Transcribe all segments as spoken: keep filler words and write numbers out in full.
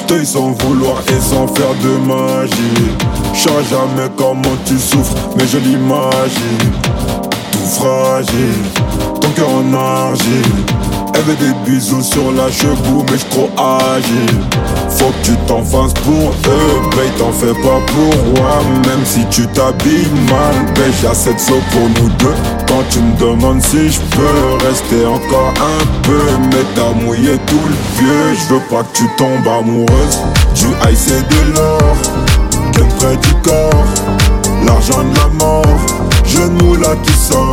Deuil sans vouloir et sans faire de magie. J'sais jamais comment tu souffres, mais je l'imagine. Tout fragile, ton cœur en argile. Elle veut des bisous sur la cheveux, mais j'suis trop agile. Faut que tu t'en fasses pour eux, babe, t'en fais pas pour moi. Même si tu t'habilles mal, babe, j'ai assez de seaux pour nous deux. Quand tu me demandes si je peux rester encore un peu, mais t'as mouillé tout le vieux. Je veux pas que tu tombes amoureuse. Du ice et de l'or, que près du corps. L'argent de la mort, jeune moula qui sort.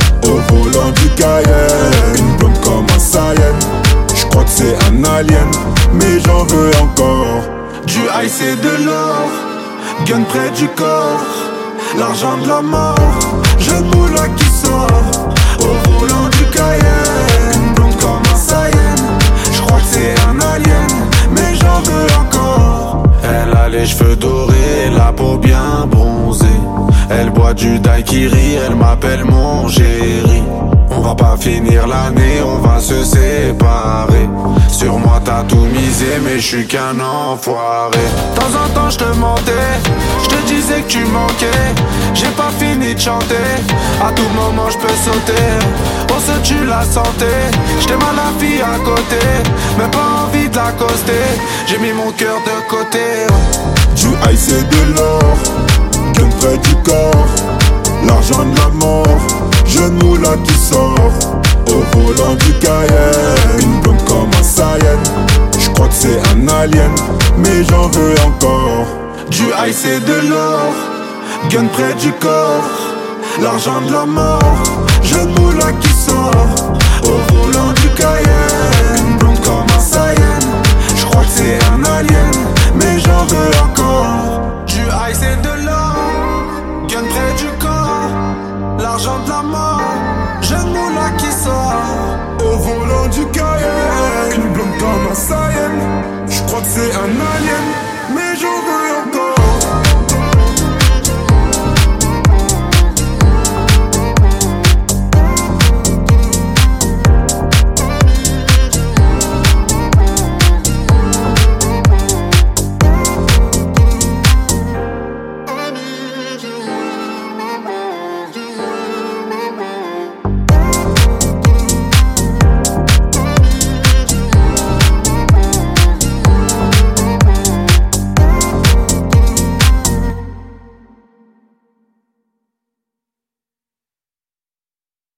Au volant du Cayenne, une blonde comme un Saiyan. J'crois que c'est un alien, mais j'en veux encore. Du ice et de l'or, gun près du corps. L'argent de la mort, jeune moula qui sort. Au volant du Cayenne, une blonde comme un Saiyan. J'crois que c'est un alien, mais j'en veux encore. Elle a les cheveux dorés, la peau bien bronzée. Elle boit du daiquiri, elle m'appelle mon chéri. On va pas finir l'année, on va se séparer. Sur moi t'as tout misé, mais je suis qu'un enfoiré. De temps en temps je te mentais, je te disais que tu manquais. J'ai pas fini de chanter, à tout moment je peux sauter. On se tue la santé, j'étais mal la fille à côté, mais pas envie de l'accoster. J'ai mis mon cœur de côté. Du ice et de l'or, gun près du corps. L'argent de la mort, jeune moula qui sort. Au volant du Cayenne, une blonde comme un Saiyan. J'crois que c'est un alien, mais j'en veux encore. Du ice et de l'or, gun près du corps. L'argent de la mort, jeune moula qui sort. Au volant du Cayenne, une blonde comme un Saiyan. J'crois que c'est un alien, mais j'en veux encore. Du ice et de l'or, gun près du corps. L'argent de la mort, jeune moula qui sort. Au volant du Cayenne, une blonde comme un Saiyan. J'crois que c'est un alien.